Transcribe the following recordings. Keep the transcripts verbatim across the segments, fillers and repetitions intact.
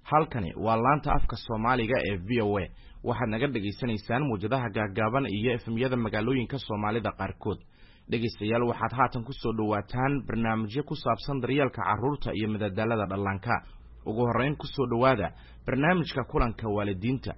halkani waa laanta afka Soomaaliga ee V O A waxaad naga dhageysanaysaan muujadaha gaagaaban iyo F M-yada magaalooyinka Soomaalida qaarkood dhageystayaal waxaad haatan ku soo dhawaataan barnaamijyo ku saabsan daryeelka carruurta iyo madadaalada dhallaanka ugu horeyn ku soo dhawaada barnaamijka kulanka waalidiinta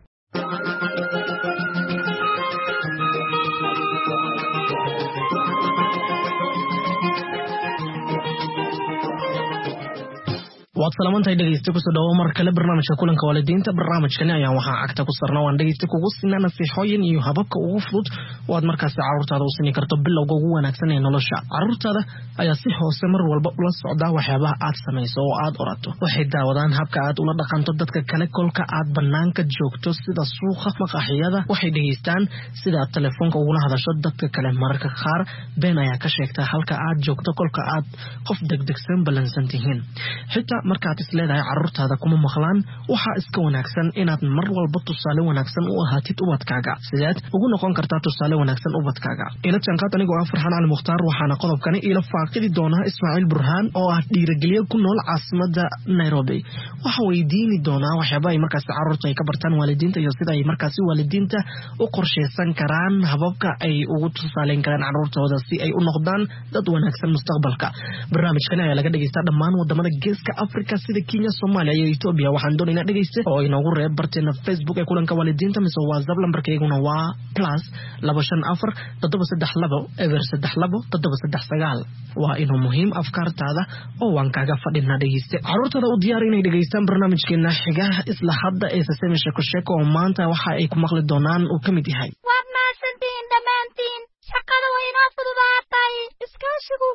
waad salaamantay dhageysta ku soo dhawo mar kale barnaamijka kulanka waalidiinta barnaamijkan ayaan waxa agta ku sarnaa waan dhageysta kugu sinaa nasiixooyin iyo hababka ugu fudud oo aad markaas carruurtaada u siin karto bilowga ugu wanaagsan ee nolosha carruurtaada ayaa si hoose mar walba ula socda waxyaabaha aad samayso oo aad orato waxay daawadaan habka aad ula dhaqanto dadka kale kolka aad banaanka joogto sida suuqa maqaaxiyada waxay dhageystaan sida aad telefoonka ugula hadasho dadka kale mararka qaar been ayaa ka sheegta halka aad joogto kolka aad qof degdegsan balansan tihiin xitaa markaad isleedahay carruurtaada kuma maqlaan waxa iska wanaagsan inaad mar walba tusaale wanaagsan u ahaatid ubadkaaga sidaad ugu noqon kartaa tusaale wanaagsan ubadkaaga ila janqaad anigoo ah Farxaan Ali Mukhtaar waxaana qodobkani ila faaqidi doonaa Ismaaciil Burhaan oo ah dhiirigeliye ku nool caasimada Nairobi waxa weydiini doonaa waxyaabaha ay markaas carruurta ay ka bartaan waalidiinta iyo sida ay markaas waalidiinta u qorsheysan karaan hababka ay ugu tusaaleyn karaan carruurtooda si ay u noqdaan dad wanaagsan mustaqbalka barnaamijkan ayaa laga dhageystaa dhammaan wadamada geeska Afrika sida Kenya Soomaaliya iyo Ethiopia waxaan doonaynaa dhageyste oo inoogu reeb barteena Facebook ee kulanka waalidiinta mise WhatsApp lambarkeeguna waa plus laba shan afar toddoba saddex labo eber saddex labo toddoba saddex sagaal waa inuu muhiim afkaartaada oo waan kaaga fadhinaa dhageyste carruurtada u diyaar inay dhageystaan barnaamijkeena xiga isla hadda ee Saseme Sheeko Sheeko oo maanta waxa ay ku maqli doonaan uu kamid yahay waad maasantiin dhamaantiin shaqada way inoo fududaatay iskaashigu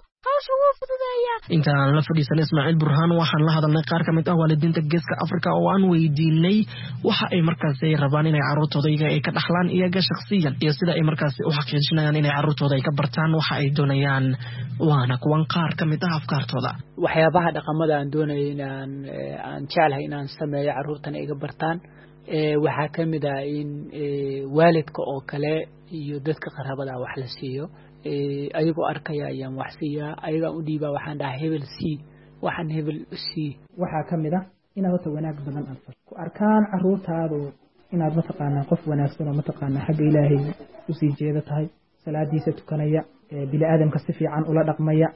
intaan la fadhiisan Ismaaciil Burhaan waxaan la hadalnay qaar kamid ah waalidiinta geeska Afrika oo aan weydiinay waxa ay markaas ay rabaan inay carruurtooda ay ka dhaxlaan iyaga shakhsiyan iyo sida ay markaas u xaqiijinayaan inay carruurtooda ay ka bartaan waxa ay doonayaan waana kuwan qaar kamid ah afkaartooda waxyaabaha dhaqamada aan doonayo inaan aan jeclahay inaan sameeyo carruurtana iga bartaan ee waxa kamid ah in waalidka oo kale iyo dadka qaraabada wax la siiyo ayagoo arkaya ayaan wax siiyaa ayaga u dhiibaa waxaan dhahay hebel sii waxaan hebel sii waxaa ka mid ah inaad wata wanaag badan aad ku arkaan carruurtaadu inaad mataqaanaa qof wanaagsan oo mataqaanaa xagga ilaahay usii jeeda tahay salaadiisa tukanaya bini aadamka si fiican ula dhaqmaya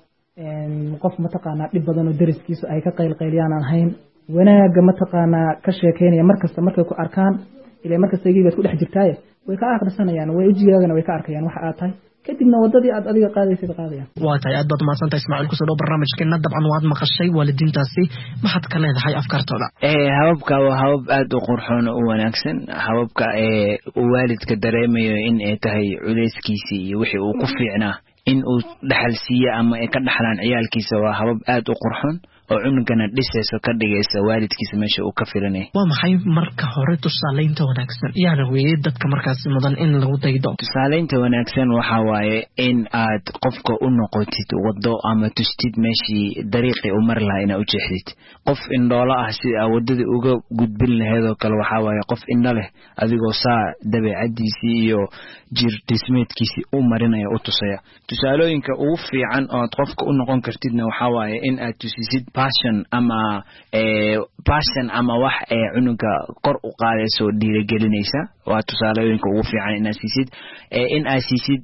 qof mataqaanaa dhib badan oo dariskiisu ay ka qaylqayliyaan aan ahayn wanaaga mataqaanaa ka sheekeynaya markasta markay ku arkaan ilaa markasta iyaga ku dhex jirtaaye way ka akhrisanayaan way ujigaagana way ka arkayaan waxa aad tahay kadibna wadadii aad adiga qaadaysid qaadayaan waa tahay aad baad mahadsantahay Ismaaciil kusoo dhaw barnaamijkeena dabcan waad maqashay waalidiintaasi maxaad ka leedahay afkaartooda ee hababka waa habab aad u qurxoon oo wanaagsan hababka ee waalidka dareemayo in ay tahay culeyskiisa iyo wixii uu ku fiicnaa in uu dhaxal siiyo ama ay ka dhaxlaan ciyaalkiisa waa habab aad u qurxoon oo cunugana dhisayso ka dhigaysa waalidkiisa meesha uu ka filanay waa maxay marka hore tusaaleynta wanaagsan yaana weeyay dadka markaas mudan in lagu daydo tusaaleynta wanaagsan waxa waaye in aad qofka u noqotid wado ama tustid meeshii dariiqi u mar lahaa inaad u jeexdid qof indhoolo ah si aad wadada uga gudbin lahayd oo kale waxa waaye qof indho leh adigoo saa dabeecadiisii iyo jir dhismeedkiisii u marinaya u tusaya tusaalooyinka ugu fiican oo aad qofka u noqon kartidna waxa waaye in aad tusisid passion ama ee passion ama wax ee cunuga kor u qaadayso dhiirigelinaysa waa tusaalooyinka ugu fiican in aad siisid ee in aad siisid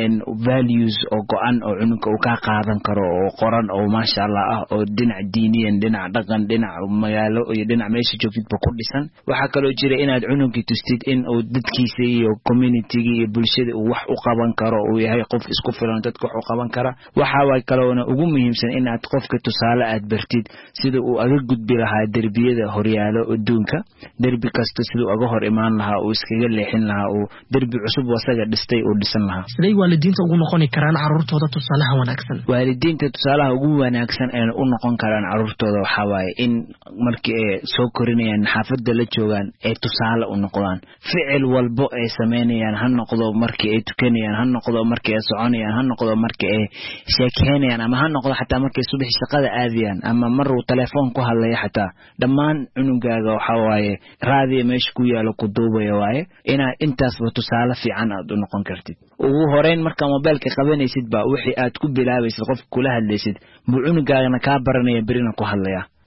values oo go'an oo cunuga uu ka qaadan karo oo qoran oo maasha Allah ah oo dhinac diiniyan dhinac dhaqan dhinac magaalo iyo dhinac meesha joogtidba ku dhisan waxa kale oo jira inaad cunuga tustid in uu dadkiisa iyo community-ga iyo bulshada uu wax u qaban karo oo yahay qof isku filan dadka wax u qaban kara waxa way kale ugu muhiimsan inaad qofka tusaale aad bartid sida uu aga gudbi lahaa derbiyada horyaalo adduunka derbi kasta sida uu aga hor imaan lahaa uu iskaga leexin lahaa uu derbi cusub wasaga dhistay uu dhisan lahaa siday waalidiinta ugu noqon karaan carruurtooda tusaalaha wanaagsan waalidiinta tusaalaha ugu wanaagsan ee u noqon karaan carruurtooda waxa waaye in markii ay soo korinayaan xaafadda la joogaan ay tusaale u noqdaan ficil walbo ay sameynayaan ha noqdo markii ay tukanayaan ha noqdo markii ay soconayaan ha noqdo markii ay sheekeynayaan ama ha noqdo xataa markii subax shaqada aadiyaan ama mar uu telefoon ku hadlaya xataa dhammaan cunugaaga waxa waaye raadiyo meesha ku yaalo ku duubaya waaye inaad intaasba tusaale fiican aad u noqon kartid ugu horeyn marka mobilka qabanaysid ba wixii aad ku bilaabaysid qof kula hadlaysid buu cunugaagana ka baranaya birina ku hadlaya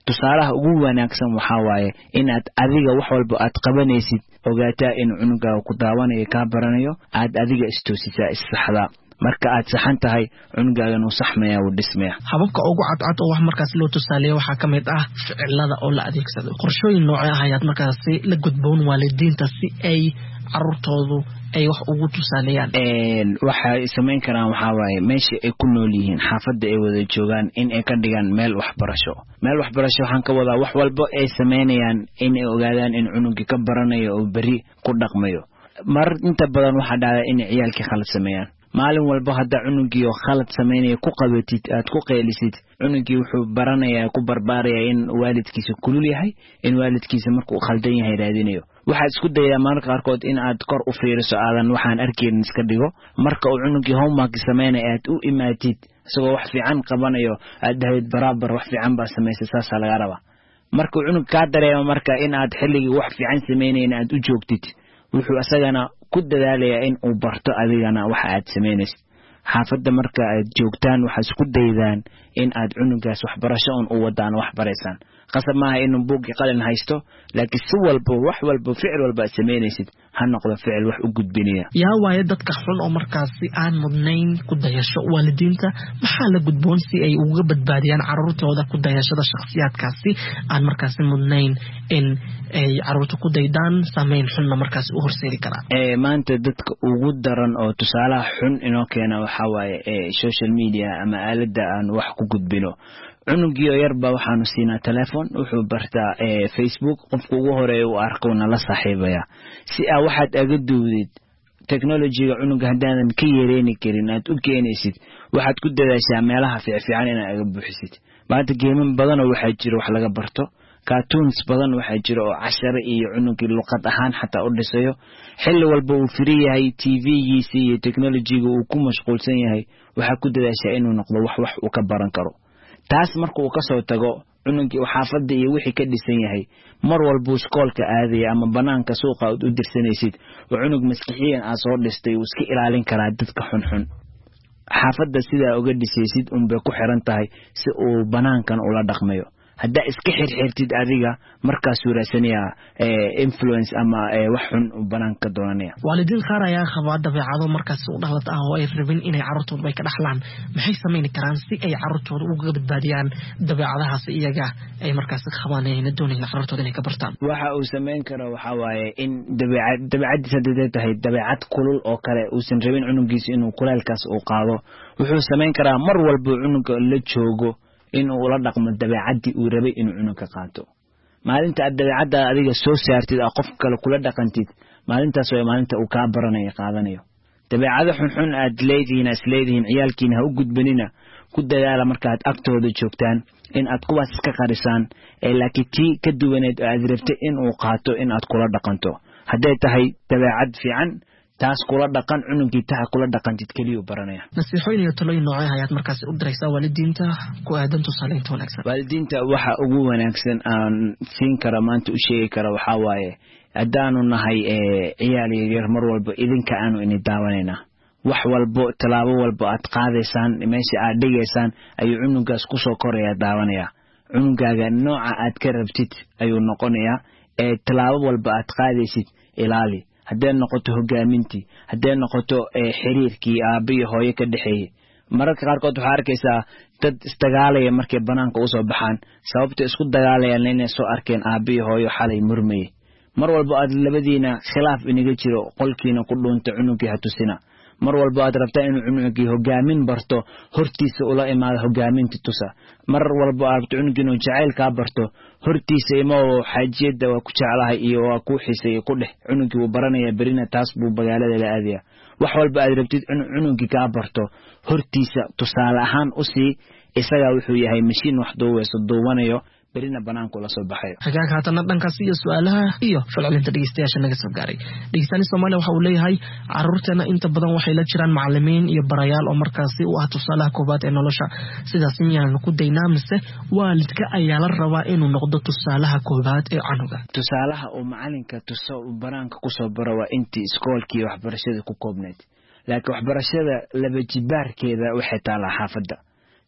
tusaalaha ugu wanaagsan waxaa waaye inaad adiga wax walba aad qabanaysid ogaataa in cunugaaga ku daawanayo kaa baranayo aad adiga istoosisaa issaxdaa marka aad saxan tahay cunugaagan uu saxmaya uu dhismaya. hababka ugu cadcad oo wax markaas loo tusaaleeyo waxaa ka mid ah ficilada oo la adeegsado. qorshooyin noocee ah ayaad markaasi la gudboon waalidiinta si ay carruurtoodu ay wax ugu tusaaleeyaan? waxay samayn karaan waxaa waaye meesha ay ku nool yihiin xaafadda ay wada joogaan in ay ka dhigaan meel waxbarasho. meel waxbarasho waxaan ka wadaa wax walba ay samaynayaan in ay ogaadaan in cunugii ka baranayo oo beri ku dhaqmayo. mar inta badan waxaa dhacda in ciyaalkii khalad sameeyaan. maalin walba hadda cunugii oo khalad sameynaya ku qabatid aad ku qeelisid cunugii wuxuu baranayaa ku barbaarayaa in waalidkiisa kulul yahay in waalidkiisa markuu khaldan yahay raadinayo. waxaad isku dayaa mararka qaarkood in aad kor u fiiriso aadan waxaan arkaynin iska dhigo marka uu cunugii homework sameynaya aad u imaatid isagoo wax fiican qabanayo aad dhahayd barabar wax fiican baa samaysay saasaa laga rabaa. markuu cunug kaa dareemo marka in aad xilligii wax fiican sameynayna aad u joogtid wuxuu asagana ku dadaalayaa in uu barto adigana waxa aad samaynaysid. xaafadda marka aad joogtaan waxaad isku daydaan in aad cunugaas waxbarasho un u wadaan wax baraysaan. qasab maaha inuu buuggii qalin haysto laakiin si walba wax walba ficil walba aad samaynaysid ha noqdo ficil wax u gudbinaya. yaa waaye dadka xun oo markaasi aan mudnayn ku dayasho waalidiinta maxaa la gudboon si ay uga badbaadiyaan carruurtooda ku dayashada shakhsiyaadkaasi aan markaasi mudnayn in ay carruurta ku daydaan saameyn xunna markaasi u horseedi karaan? maanta dadka ugu daran oo tusaalaha xun inoo keena waxaa waaye social media ama aaladda aan wax ku gudbino. cunugii oo yarba waxaanu siinaa telefoon wuxuu bartaa Facebook qofka ugu horeeya uu arko na la saaxiibaya si aa waxaad aga duudid technology-ga cunuga haddaadan ka yeereeni karin aad u keenaysid waxaad ku dadaashaa meelaha fiican inaad aga buuxisid. maanta geeman badan oo waxaa jira wax laga barto cartoons badan waxaa jira oo cashare iyo cunugii luqad ahaan xataa u dhisayo. xilli walba uu firi yahay T V-giisa iyo technology-ga uu ku mashquulsan yahay waxaa ku dadaashaa inuu noqdo wax wax uu ka baran karo. taas marka uu ka soo tago cunugii xaafadda iyo wixii ka dhisan yahay mar walba iskoolka aadaya ama banaanka suuqa u dirsanaysid oo cunug maskixiyan aad soo dhistay uu iska ilaalin karaa dadka xunxun. xaafadda sidaa uga dhisaysid unbay ku xiran tahay si uu banaankan ula dhaqmayo. haddaa iska xirxirtid adiga markaasuu raasanayaa influence ama wax xun u banaanka doonanaya. waalidiin qaar ayaa qabaa dabeecado markaas u dhalad ah oo ay rabin inay carruurtooda ay ka dhaxlaan. maxay samayn karaan si ay carruurtooda uga badbaadiyaan dabeecadahaas iyaga ay markaas qabaan ayna doonayaan carruurtooda inay ka bartaan? waxa uu samayn karo waxaa waaye in dabeecad dabeecadiisa hadday tahay dabeecad kulul oo kale uusan rabin cunugiisa inuu kulaylkaas uu qaado wuxuu samayn karaa mar walba cunuga la joogo in uu la dhaqmo dabeecadii uu rabay inuu cunugka qaato. maalinta aad dabeecadda adiga soo saartid oo qof kale kula dhaqantid maalintaas waa maalinta uu kaa baranayo qaadanayo. dabeecado xunxun aad leedihiin as leedihiin ciyaalkiina ha u gudbanina ku dadaala markaad agtooda joogtaan in aad kuwaas iska qarisaan ee laakiin tii ka duwaneed oo aad rabtay in uu qaato in aad kula dhaqanto. hadday tahay dabeecad fiican taas kula dhaqan cunugii taha kula dhaqantid kaliya baranaya. nasiixooyin iyo talooyin noocee ayaad markaas u diraysaa waalidiinta ku aadan tusaaleynta wanaagsan? waalidiinta waxa ugu wanaagsan aan siin kara maanta u sheegi kara waxaa waaye haddaanu nahay ciyaal yaryar mar walba idinka aanu ini daawanaynaa. wax walbo tallaabo walba aad qaadaysaan meesha aad dhigaysaan ayuu cunugaas ku soo koraya daawanaya. cunugaaga nooca aad ka rabtid ayuu noqonayaa ee tallaabo walba aad qaadaysid ilaali. hadday noqoto hogaamintii hadday noqoto xiriirkii aabba iyo hooyo ka dhexeeyey. mararka qaarkood waxaa arkaysaa dad isdagaalaya markay banaanka usoo baxaan sababta isku dagaalayaan inay soo arkeen aabba iyo hooyo xalay murmayey. mar walba aad labadiina khilaaf inaga jiro qolkiina ku dhuunta cunugii ha tusina. mar walba aad rabtaa inuu cunugii hogaamin barto hortiisa ula imaado hogaaminta tusa. mar walba aad cunugii inuu jacayl kaa barto hortiisa imoo xaajiyada waa ku jeclahay iyo waa ku xiisay ku dheh cunugii uu baranaya berina taas buu magaalada la aadaya. wax walba aad rabtid cunugii kaa barto hortiisa tusaale ahaan u sii isaga wuxuu yahay mashiin wax duubayso duubanayo berina banaanku la soo baxayo. hagaag haatana dhankaas iyo su'aalaha iyo falcelinta dhegeystayaasha naga soo gaaray. dhegeystayaasha Soomaaliya waxa uu leeyahay carruurteena inta badan waxay la jiraan macallimiin iyo barayaal oo markaasi u ah tusaalaha koobaad ee nolosha. sidaas miyaan ku daynaa mise waalidka ayaa la rabaa inuu noqdo tusaalaha koobaad ee canuga? tusaalaha uu macalinka tuso banaanka ku soo baro waa intii iskoolkii waxbarashada ku koobneed. laakiin waxbarashada laba jibaarkeeda waxay taalaa xaafadda.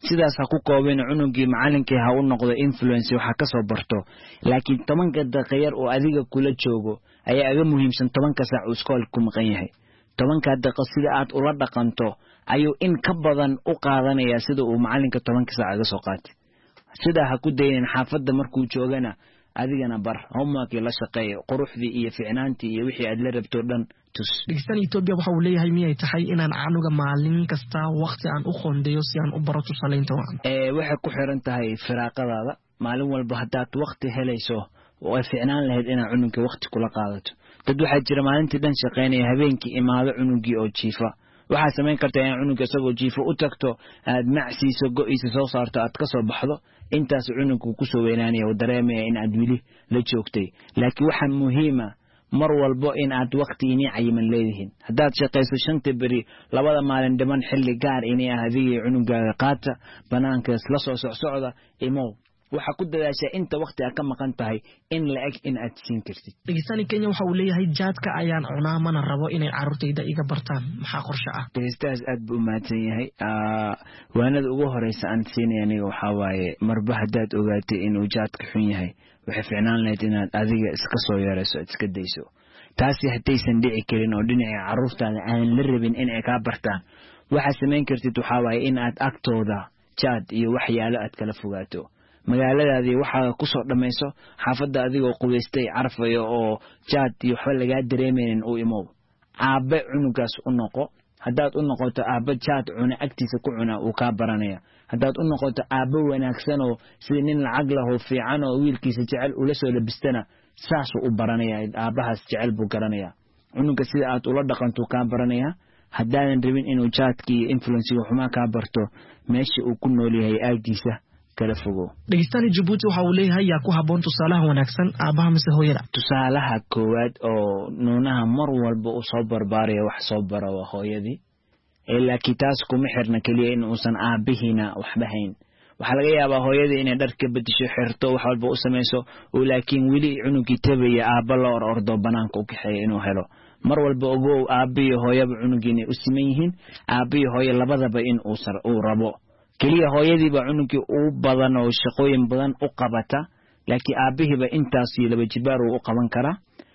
sidaas ha ku koobin cunugii macallinkii ha u noqdo influence waxa ka soo barto laakiin tobanka daqiiqo oo adiga kula joogo ayaa aga muhiimsan tobanka saac oo iskool ku maqan yahay tobanka daqiiqo sida aad ula dhaqanto ayuu in ka badan u qaadanaya sida uu macallinka tobanka saac aga soo qaatay sida ha ku dayin xaafadda markuu joogana adigana bar homework la shaqeeyo quruxdii iyo fiicnaantii iyo wixii aad la rabto dhan tus dhigistan Ethiopia waxa uu leeyahay miyay tahay inaan canuga maalin kasta waqti aan u qoondeeyo si aan u baro tusaleynta waan ee waxay ku xiran tahay firaaqadaada maalin walba hadaad waqti helayso way fiicnaan lahayd inaad cunuga waqti kula qaadato dad waxa jira maalintii dhan shaqeynaya habeenkii imaado cunugii oo jiifa waxa sameyn kartaa in cunuga isagoo jiifa u tagto aad macsiiso go'iisa soo saarto aad ka soo baxdo intaas cunugu ku soo weynaanaya oo dareemaya in aad wili la joogtay laakiin waxa muhiim ah mar walba in aad waqti inii cayiman leedihiin hadaad shaqeyso shanta bari labada maalin dhiman xilli gaar inii ah adiga cunugaaga qaata banaanka la soo socsocda imo waxa ku dadaashay inta waqti aad ka maqan tahay in la eg in aad siin kartid dhigistan Kenya waxa uu leeyahay jaadka ayaan cunaa mana rabo inay carruurtayda iga bartaan maxaa qorshe ah dhigistaas aad buu maadan yahay waanada ugu horeysa aan siinay aniga waxa waaye marba hadaad ogaatay inuu jaadka xun yahay waxa fiicnaan lahayd inaad adiga iska soo yareyso iska dayso taasi hadaysan dhici karin oo dhinaca carruurtaada aan la rabin in ay ka bartaan waxa sameyn kartid waxa waaye in aad agtooda jaad iyo waxyaalo aad kala fogaato magaaladaadii waxa ku soo dhamayso xaafadda adigoo qubaystay carfayo oo jaad iyo waxa laga dareemaynin uu imo aabe cunugaas u noqo hadaad u noqoto aabe jaad cuna agtiisa ku cuna uu ka baranaya hadaad u noqoto aabe wanaagsan oo sida nin lacag leh oo fiican oo wiilkiisa jecel ula soo labistana saas u baranaya aabahaas jecel buu garanaya cunuga sida aad ula dhaqanto ka baranaya hadaan rabin inuu jaadkii influence xuma ka barto meesha uu ku nool yahay aagiisa kala fogo dhigistan Djibouti waxa uu leeyahay yaa ku haboon tusaalaha wanaagsan aabaha mise hooyada tusaalaha koowaad oo nuunaha mar walba uu soo barbaarayo wax soo baro waa hooyadii ilaa kitaas kuma xirna kaliya in uusan aabihina waxba hayn waxa laga yaabaa hooyadii inay dhar ka bedesho xirto wax walba u sameeyso oo laakiin wili cunugii tabaya aaba la ordo banaanka u kaxeeyo inuu helo mar walba ogow aabiyo hooyaba cunugiina u siman yihiin aabiyo hooyo labadaba in uu sar uu rabo kaliya hooyadii ba cunugii uu badan oo shaqooyin badan u qabata laakiin aabihiba intaas iyo laba jibaar uu qaban kara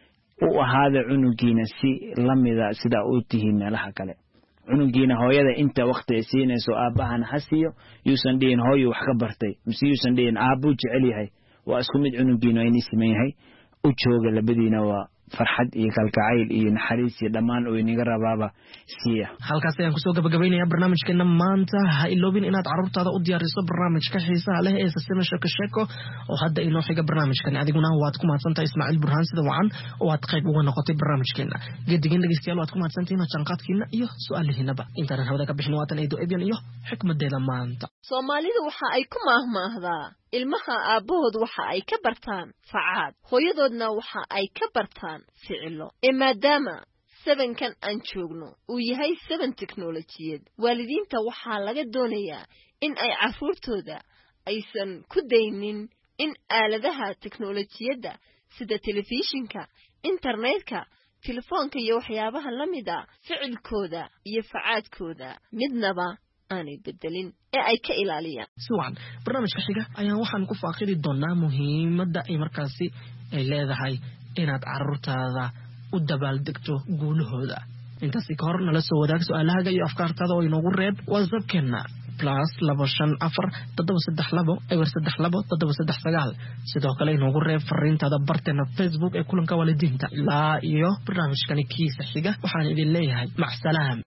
uu ahaada cunugiina si lamida sida uu tihiin meelaha kale cunugiina hooyada inta waqti ay siinayso aabahana hasiyo yuusan dheen hooyo wax ka bartay mise yuusan dheen aabu jecel yahay waa isku mid cunugiina ay nisman yahay u jooga labadiina waa farxad iyo kalgacayl iyo naxariis iyo dhamaan oo inaga rabaaba siya halkaas ayaan kusoo gabagabaynayaa barnaamijkeena maanta ha iloobin inaad carruurtaada u diyaariso barnaamijka xiisaha leh ee Sasima Sheeko Sheeko oo hadda inoo xiga barnaamijkan adiguna waad ku mahadsantahay Ismaaciil Burhaan sida wacan oo aad qayb uga noqotay barnaamijkeena gedigin dhageystayaal waad ku mahadsantihiin janqadkiina iyo su'aalihiinaba intaan hawada ka bixin waatan aydo ebiyan iyo xikmadeeda maanta Soomaalidu waxa ay ku maahmaahdaa ilmaha aabahood waxa ay ka bartaan facaad hooyadoodna waxa ay ka bartaan ficilo ee maadaama seven-kan aan joogno uu yahay seven technologiyad waalidiinta waxa laga doonayaa in ay carruurtooda aysan ku daynin in aaladaha technologiyada sida telefishinka internetka telefoonka iyo waxyaabaha la mid ah ficilkooda iyo facaadkooda midnaba aanay bedelin ee ay ka ilaaliyaan suwan barnaamijka xiga ayaan waxaan ku faaqidi doonaa muhiimadda ay markaasi ay leedahay inaad carruurtaada u dabaaldegto guulahooda intaasi ka hor nala soo wadaag su'aalahaaga iyo afkaartaada oo inoogu reeb whatsappkeena plus laba shan afar toddoba saddex labo eber saddex labo toddoba saddex sagaal sidoo kale inoogu reeb fariintaada barteena Facebook ee kulanka waalidiinta ilaa iyo barnaamijkani kiisa xiga waxaan idin leeyahay macsalaam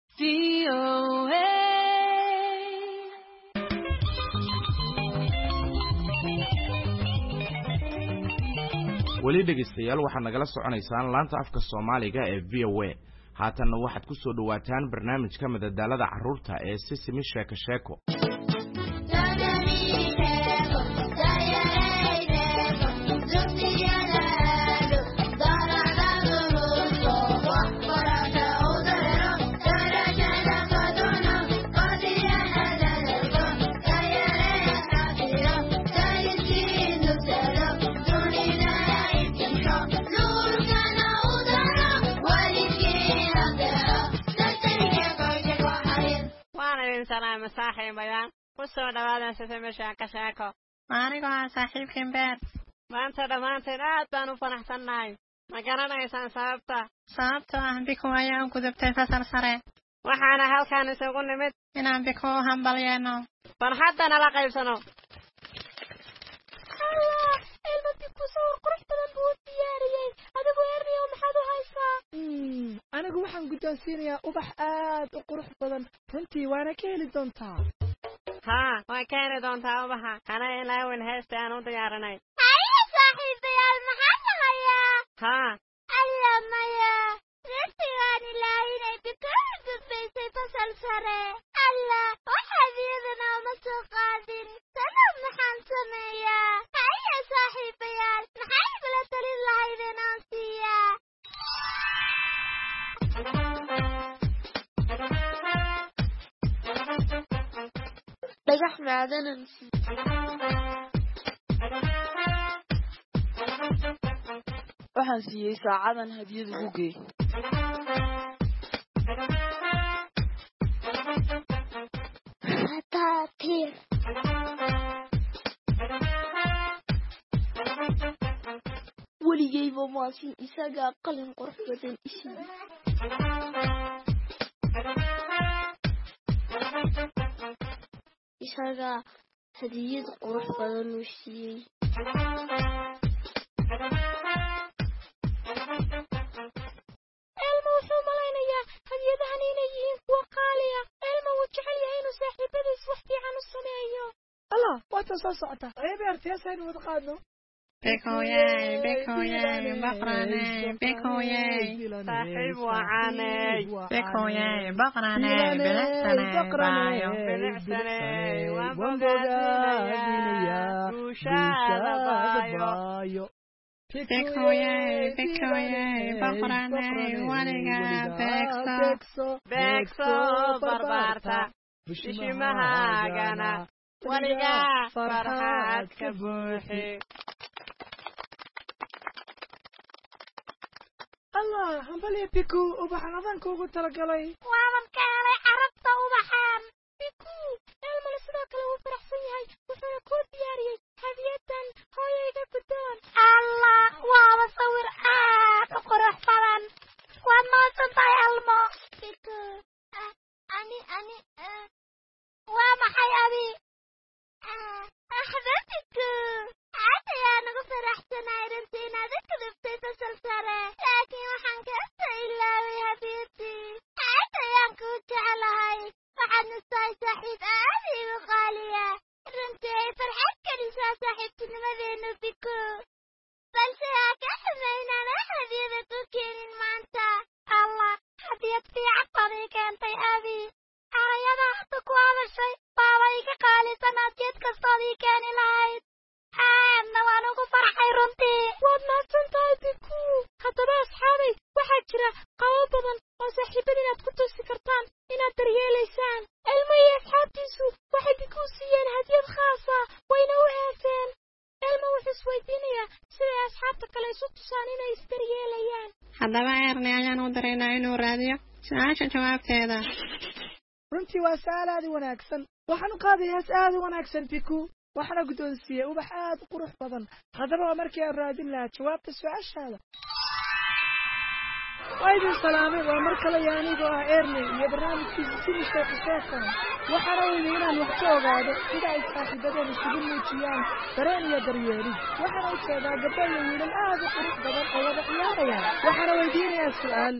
weli dhegeystayaal waxaad nagala soconaysaan laanta afka Soomaaliga ee V O A haatanna waxaad ku soo dhawaataan barnaamijka madadaalada carruurta ee Sasima Sheeko Sheeko salaam saaxiibayaan kusoo dhawaada sida sheeko sheeko aniga saaxiibkeen beer maanta dhamaanteen aad baan u faraxsanahay ma garanaysaan sababta sababta ah biko ayaa u gudubtay fasal sare waxaana halkaan isugu nimid inaan biko hambalyeeno farxadda nala qaybsano allah ilma biko sawir qurux badan buu diyaariyey adigu erniyo maxaad u haysaa anigu waxaan guddoonsiinayaa ubax aad u qurux badan runtii waana ka heli doontaa haa way ka heli doontaa ubaxa kana ilaawin heesta aan u diyaarinay haye saaxiibayaal maxaa dhahayaa haa alla maya runtigaan ilaahinay biko u gudbaysay fasal sare alla waxaad iyadana uma soo qaadin sanad maxaan sameeyaa haye saaxiibayaal maxay igula talin lahayd inaan siiyaa dhagax macdanan waxaan siiyey saacadan hadiyad ugu geey Fataatiir weligeyba maasin isagaa qalin qurux badan isii isagaa hadiyad qurux badan u siiyey elma wuxuu malaynayaa hadiyadahan inay yihiin kuwa qaaliya elma wuu jecel yahay inuu saaxiibadiis wax fiican u sameeyo allah waata soo socota ayba arteesaynu wada qaadno bikoyay bikoyay baqranay bikoyay saaxiib wacanay bikoyay baqranay bilicsanay baayo bilicsanay waan bogaadinayaa guushaada baayo bikoyay bikoyay baqranay waliga beegso beegso barbaarta bishimahaagana waliga farxaad ka buuxi allah hambaliya biku ubaxan adanka ugu talagalay waaban ka helay carabta ubaxan biku elmale sidoo kale wuu faraxsan yahay wuxuuna kuu diyaariyey hadiyadan hooyayga guddoon allah waaba sawir aad u qurux badan waad mahadsan tahay elmo biku ani ani waa maxay adi axda biku aad ayaa nagu faraxsanahay runtii inaad u gudubtay fasal sare laakiin waxaan kaasa ilaaway hadiyadii aad ayaan kuu jeclahay waxaadna tahay saaxiib aad iigu qaaliya runtii ay farxad gelisaa saaxiibtinimadeenu biku balse haa ka xumaynaan wax hadiyada ku keenin maanta allah hadiyad fiican baad ii keentay abi erayada hadda ku hadashay baaba iga qaalisan hadiyad kastood ii keeni lahayd aadna waan ugu farxay runtii waad mahadsan tahay biku haddaba asxaabay waxaa jira qabo badan oo saaxiibada inaad ku tusi kartaan inaad daryeelaysaan elmo iyo asxaabtiisu waxay biku siiyeen hadiyad khaasa wayna u heeseen elmo wuxuu isweydiinayaa siday asxaabta kale isu tusaan inay isdaryeelayaan haddaba erni ayaan u daraynaa inuu raadiyo su-aasha jawaabteeda runtii waa su-aal aad u wanaagsan waxaan u qaaday hees aad u wanaagsan biku waxaana guddoonsiiyey ubax aad u qurux badan haddaba waa markii aan raadin lahaa jawaabta su-aashaada waa idin salaamay waa mar kale iyo anigoo ah erley iyo barnaamijkiisa sidii sheeko sheekan waxaana weyday inaan wax ka ogaado sida ay saaxiibadeen isugu muujiyaan dareen iyo daryeelid waxaana ujeedaa gabdho iyo wiilal aad u qurux badan oo wada ciyaaraya waxaana weydiinayaa su-aal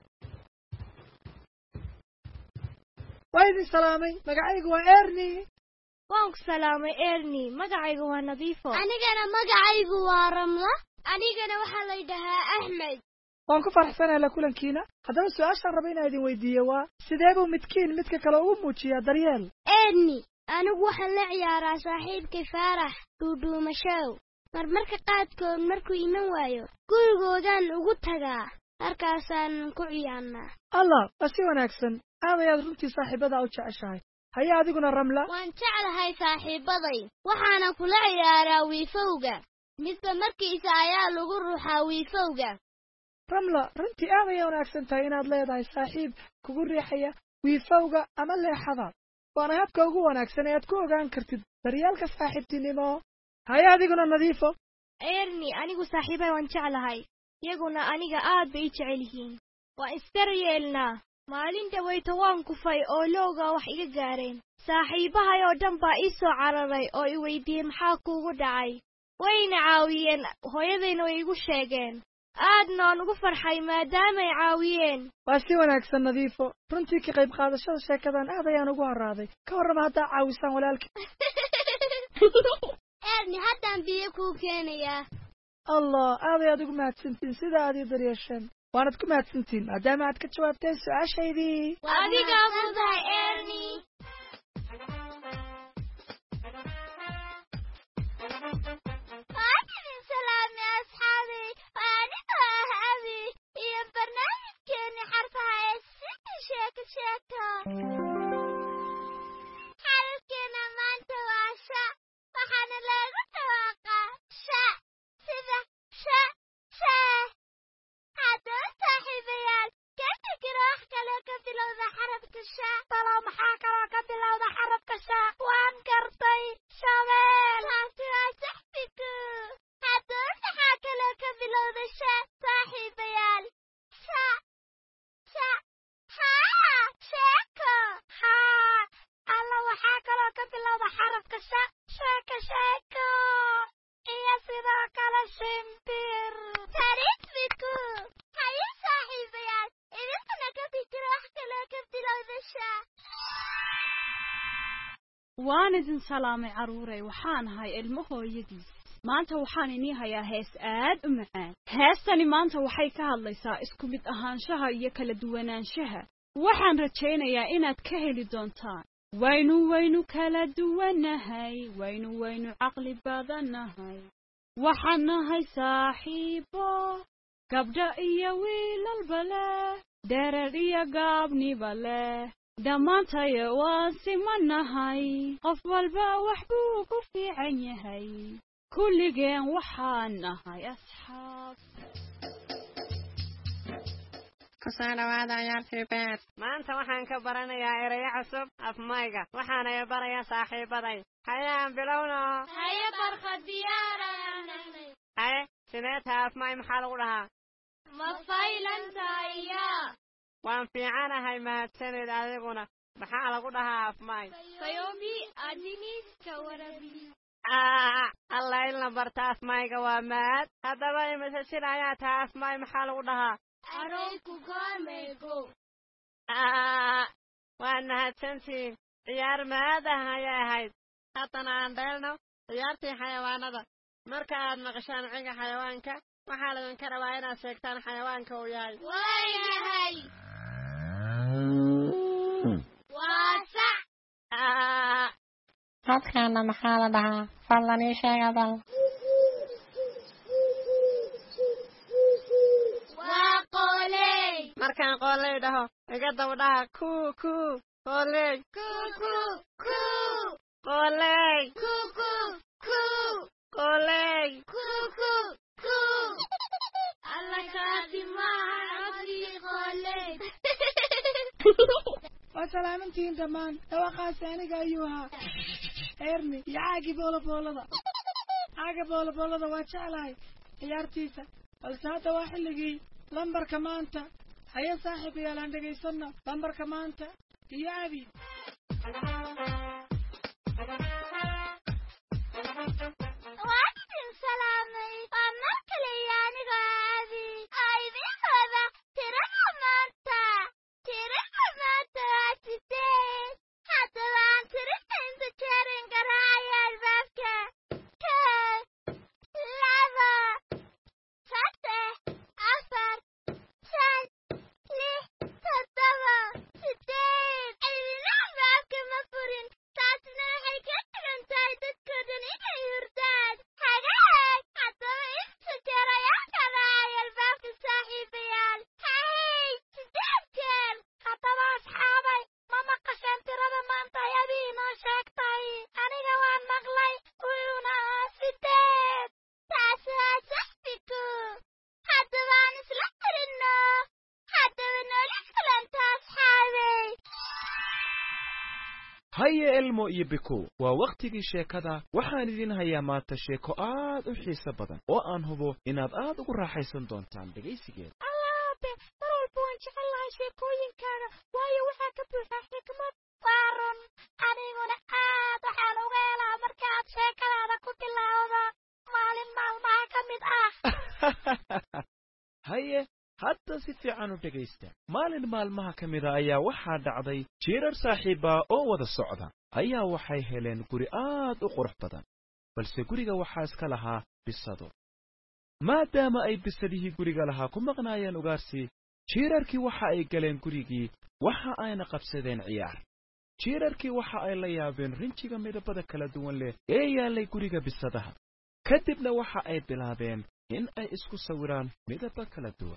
waa idin salaamay magacaygu waa erni waan ku salaamay erni magacaygu waa nadiifo anigana magacaygu waa ramla anigana waxaa la yidhahaa axmed waan ku faraxsanahay la kulankiina haddaba su-aashaan raba inaan idin weydiiye waa sidee buu midkiin midka kale ugu muujiyaa daryeel erni anigu waxaan la ciyaaraa saaxiibkay faarax dhuudhuumashow marmarka qaadkood markuu iman waayo gurigoodaan ugu tagaa markaasaan ku ciyaarnaa allah waa si wanaagsan aad ayaad runtii saaxiibadaa u jeceshahay haye adiguna ramla waan jeclahay saaxiibaday waxaana kula ciyaaraa wiifowga midba markiisa ayaa lagu ruuxaa wiifowga ramla runtii aad ayay wanaagsan tahay inaad leedahay saaxiib kugu riixaya wiifowga ama leexada waana habka ugu wanaagsan ee aad ku ogaan kartid daryeelka saaxiibtinimo. Haya adiguna Nadiifo. Erni anigu saaxiibay waan jeclahay iyaguna aniga aad bay jecel yihiin waa isdaryeelnaa maalinta way tawaan kufay oo looga wax iga gaareen saaxiibahay oo dhan baa ii soo cararay oo i weydiiyeen maxaa kuugu dhacay wayna caawiyeen hooyadayna way igu sheegeen aadna aan ugu farxay maadaama ay caawiyeen. waa si wanaagsan Nadiifo runtii ka qayb qaadashada sheekadan aad ayaan ugu haraaday ka warrama haddaa caawisaan walaalka. Erni haddaan biyo kuu keenayaa. allah aad ayaad ugu mahadsantiin sida aad ii daryeesheen waanad ku mahadsantiin maadaama aad ka jawaabteen su-aashaydii. adigaa mudahay Erni. waaidin salaami asxaabi waanigu ah abi iyo barnaamijkeeni xarfaha ee sida sheeko sheeko. xarafkeena maanta waa sha waxaana lagu dhawaaqaa sha sida sha shee. haddaba saaxiibayaal ka fikiro wax kaloo ka bilowda xarafka sha. talo maxaa kaloo ka bilowda xarafka sha? waan gartay shabeel. taasi waa saxbiku. haddaba maxaa kaloo ka bilowda sha saaxiibayaal? sha sha haa sheeko. haa alla waxaa kaloo ka bilowda xarafka sha sheeko sheeko iyo sidoo kale shimbir. sarisbiku. haye saaxiibayaal idinkuna ka fikiro wax kaloo ka bilowda sha. waan idin salaamay caruuray waxaan ahay ilmo hooyadiis maanta waxaan inii hayaa hees aad u macaan. heestani maanta waxay ka hadlaysaa isku mid ahaanshaha iyo kala duwanaanshaha. waxaan rajaynayaa inaad ka heli doontaan. waynu waynu kala duwanahay waynu waynu caqli badannahay waxaan nahay saaxiibo gabdho iyo wiilalba leh dherer iyo gaabniba leh dhammaantayo waan simanahay qof walba wax buu ku fiican yahay kulligeen waxaan nahay asxaab. kusoo dhawaada ciyaartii beer. maanta waxaan ka baranayaa erayo cusub afmayga waxaana barayaa saaxiibaday. hayaan bilowno. haye barkad diyaarayaan nahnay. haye sidee tahay afmay maxaa lagu dhahaa? ma faylan taaya. waan fiicanahay mahadsanid adiguna maxaa lagu dhahaa afmay? fayomi adiniska warabi. alla ilna barta afmayga waa maad. haddaba imise sida ayaa tahay afmay maxaa lagu dhahaa? arooyku goormeego. waan mahadsantiin ciyaar maadaha ayay ahayd. haddana aan dheelno ciyaartii xayawaanada. marka aad maqashaan ciga xayawaanka waxaa laydinka rabaa inaad sheegtaan xayawaanka uu yahay. waayahay waa sax. codkaana maxaa la dhahaa? fadlan ii sheeg adal. waa qooley. markaan qooley dhaho iga daba dhaha kuu kuu qooley. kuu kuu kuu. qooley. kuu kuu kuu. qooley. kuu kuu kuu. alla kaasi maaha codkii qooley. waa salaamantihiin dhammaan dhawaqaasi aniga ayuu ahaa Erni iyo caagi booloboolada. caaga booloboolada waa jeclahay ciyaartiisa balse hadda waa xilligii lambarka maanta. haye saaxiibayaal aan dhegaysanno lambarka maanta iyo abi. waadin salaamay waa mar kale iyo aniga abi aydin wada tirada maanta. tirada maanta waa sideed. haddaba aan tirada inta jeerin garaacaya albaabka. kow laba saddex afar shan lix toddoba sideed. cidina albaabka ma furin taasna waxay ka dhigan tahay dadkoo dhan inay hurdo. haye elmo iyo biko waa wakhtigii sheekada waxaan idin hayaa maanta sheeko aad u xiiso badan oo aan hubo inaad aad ugu raaxaysan doontaan dhegaysigeeda allaabe mar walba waan jecel lahay sheekooyinkaaga waayo waxaa ka buuxa xikmad waarun aniguna aad waxaan uga helaa markaad sheekadaada ku bilaawda maalin maalmaha ka mid ah haye hadda si fiican u dhegaysta maalin maalmaha ka mida ayaa waxaa dhacday jiirar saaxiiba oo wada socda ayaa waxay heleen guri aad u qurux badan balse guriga waxaa iska lahaa bisado maadaama ay bisadihii guriga lahaa ku maqnaayeen ugaarsi jiirarkii waxa ay galeen gurigii waxa ayna qabsadeen ciyaar jiirarkii waxa ay la yaabeen rinjiga midabada kala duwan leh ee yaallay guriga bisadaha kadibna waxa ay bilaabeen in ay isku sawiraan midaba kala duwan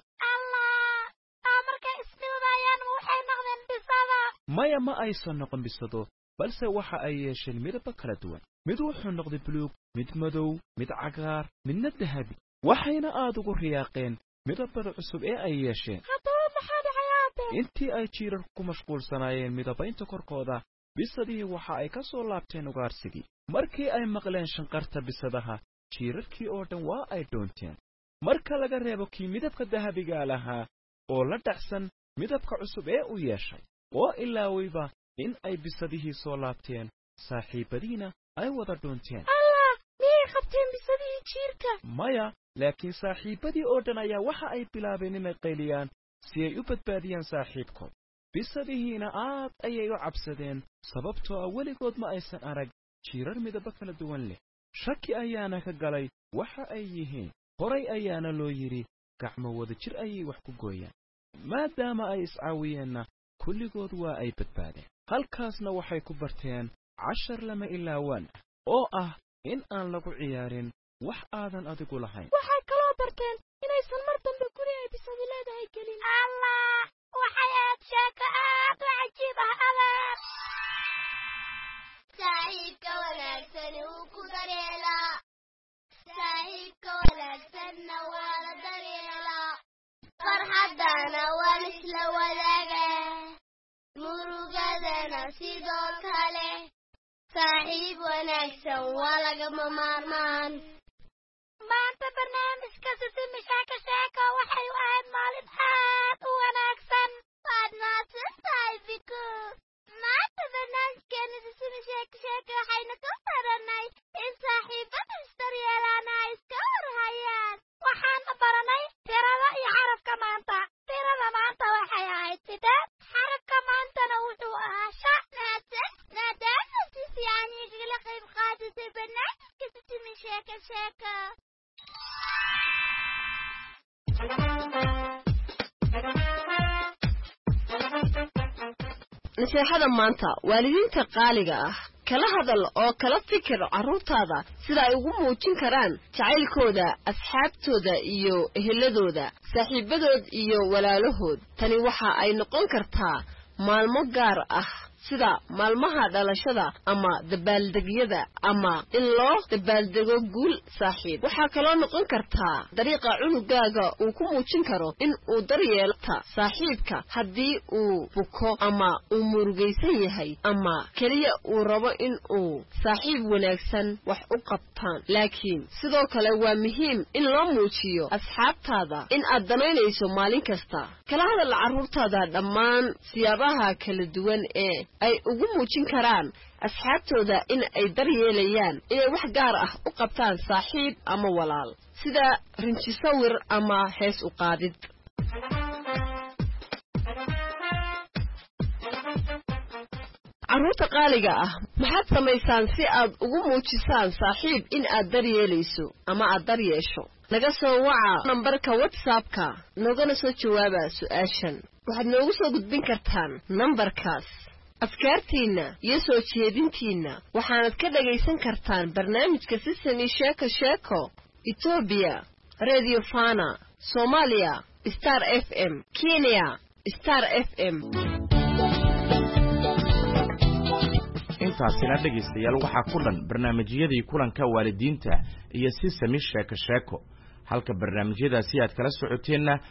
maya ma aysan noqon bisado balse waxa ay yeesheen midaba kala duwan mid wuxuu noqday buluug mid madow mid cagaar midna dahabi waxayna aad ugu riyaaqeen midabada cusub ee ay yeesheen intii ay jiirarku ku mashquulsanaayeen midabaynta korkooda bisadihii waxa ay ka soo laabteen ugaarsigii markii ay maqleen shanqarta bisadaha jiirarkii oo dhan waa ay dhoonteen marka laga reebo kii midabka dahabiga lahaa oo la dhacsan midabka cusub ee u yeeshay oo ilaawayba in ay bisadihii soo laabteen saaxiibadiina ay wada dhoonteen allah miyay qabteen bisadihii jiirka maya laakiin saaxiibadii oo dhan ayaa waxa ay bilaabeen inay qayliyaan si ay u badbaadiyaan saaxiibkood bisadihiina aad ayay u cabsadeen sababtoo ah weligood ma aysan arag jiirar midaba kala duwan leh shaki ayaana ka galay waxa ay yihiin horay ayaana loo yidhi gacmo wada jir ayay wax ku gooyaan maadaama ay iscaawiyeenna kulligood waa ay badbaadeen halkaasna waxay ku barteen cashar lama ilaawaan ah oo ah in aan lagu ciyaarin wax aadan adigu lahayn waxay kaloo barteen inaysan mar dambe guri ay bisadi leedahay gelin allah waxay aad sheeko aad u cajiib ah adeer saaxiibka wanaagsani wuu ku daryeelaa saaxiibka wanaagsanna waa la daryeelaa farxaddana waan isla wadaagaa murugadana sidoo kale saaxiib wanaagsan waa lagama maarmaan maanta barnaamijka sisimi sheeko sheeko waxay u ahayd maalin aad u wanaagsan waad mahadsantahay biko maanta barnaamijkeena sisimi sheeko sheeko waxayna ka baranay in saaxiibada isdaryeelaana ay iska warhayaan waxaana baranay tirada iyo xarafka maanta tirada maanta waxay ahayd sideed xarafka maantana wuxuu ahaa sha naadsan maadaama si fiican igala qayb qaadatay barnaamijka sisimi sheeko sheeko naseexada maanta waalidiinta qaaliga ah kala hadal oo kala fikir carruurtaada sida ay ugu muujin karaan jacaylkooda asxaabtooda iyo eheladooda saaxiibadood iyo walaalahood tani waxa ay noqon kartaa maalmo gaar ah sida maalmaha dhalashada ama dabaaldegyada ama in loo dabaaldego guul saaxiib waxaa kaloo noqon kartaa dariiqa cunugaaga uu ku muujin karo in uu daryeelta saaxiibka haddii uu buko ama uu murugaysan yahay ama keliya uu rabo in uu saaxiib wanaagsan wax u qabtaan laakiin sidoo kale waa muhiim in loo muujiyo asxaabtaada in aad danaynayso maalin kasta kala hadal carruurtaada dhammaan siyaabaha kala duwan ee ay ugu muujin karaan asxaabtooda in ay daryeelayaan inay wax gaar ah u qabtaan saaxiib ama walaal sida rinji sawir ama hees u qaadid carruurta qaaliga ah maxaad samaysaan si aad ugu muujisaan saaxiib in aad daryeelayso ama aad daryeesho naga soo waca nambarka whatsappka noogana soo jawaaba su-aashan waxaad noogu soo gudbin kartaan nambarkaas afkaartiinna iyo soo jeedintiinna waxaanad ka dhagaysan kartaan barnaamijka sisimi sheeko sheeko etoobiya radio fana soomaaliya star f m kenya star f m intaasina dhegaystayaal waxaa ku dhan barnaamijyadii kulanka waalidiinta iyo sisimi sheeko sheeko halka barnaamijyadaasi aad kala socoteenna